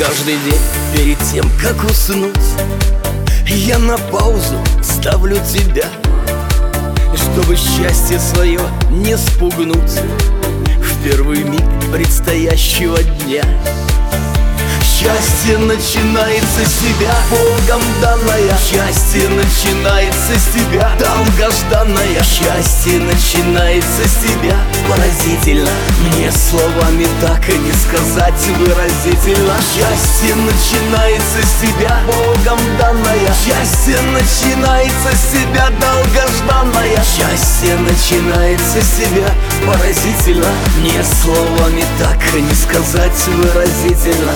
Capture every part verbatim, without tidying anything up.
Каждый день перед тем, как уснуть, я на паузу ставлю тебя, чтобы счастье свое не спугнуть в первый миг предстоящего дня. Счастье начинается с тебя, Богом данное. Счастье начинается с тебя, долгожданное. Счастье начинается с тебя, поразительно. Мне словами так и не сказать выразительно. Счастье начинается с тебя, Богом данное. Счастье начинается с тебя, долгожданное. Счастье начинается с тебя, поразительно. Мне словами так и не сказать выразительно.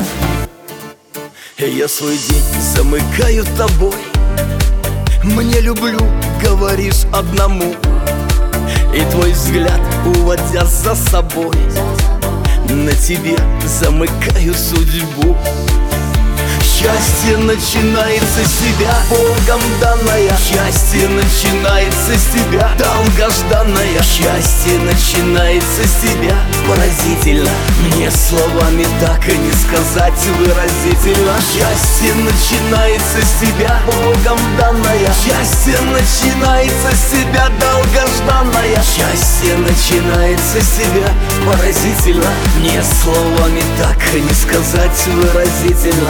Я свой день замыкаю тобой. Мне люблю, говоришь одному, и твой взгляд, уводя за собой, на тебе замыкаю судьбу. Счастье начинается с тебя, Богом данное. Счастье начинается с тебя, долгожданное. Счастье начинается с тебя, поразительно. Мне словами так и не сказать выразительно. Счастье начинается с тебя, Богом данное. Счастье начинается с тебя, долгожданное. Счастье начинается с тебя, поразительно. Мне словами так и не сказать выразительно.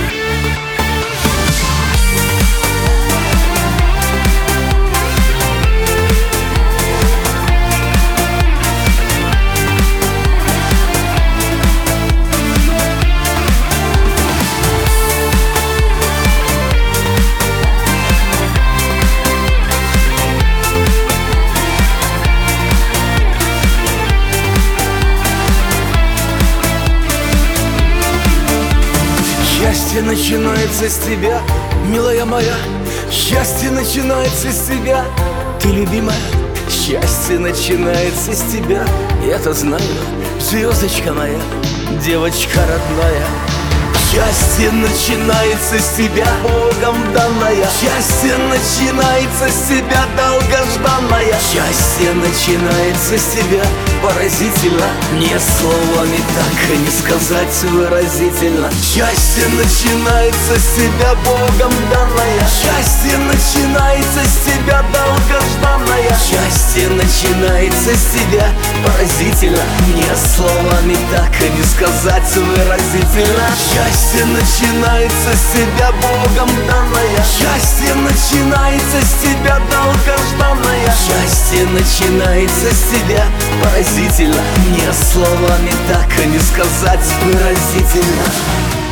Счастье начинается с тебя, милая моя. Счастье начинается с тебя, ты любимая. Счастье начинается с тебя, я-то знаю, звездочка моя, девочка родная. Счастье начинается с тебя, Богом данное. Счастье начинается с тебя, долгожданное. Счастье начинается с тебя, поразительно. Мне словами так и не сказать выразительно. Счастье начинается с тебя, Богом данное. Счастье начинается с тебя, долгожданное. Счастье начинается с тебя, поразительно. Мне словами так и не сказать выразительно. Счастье начинается с тебя, Богом данное. Счастье начинается с тебя, долгожданное. Счастье начинается с тебя, поразительно. Мне словами так и не сказать выразительно.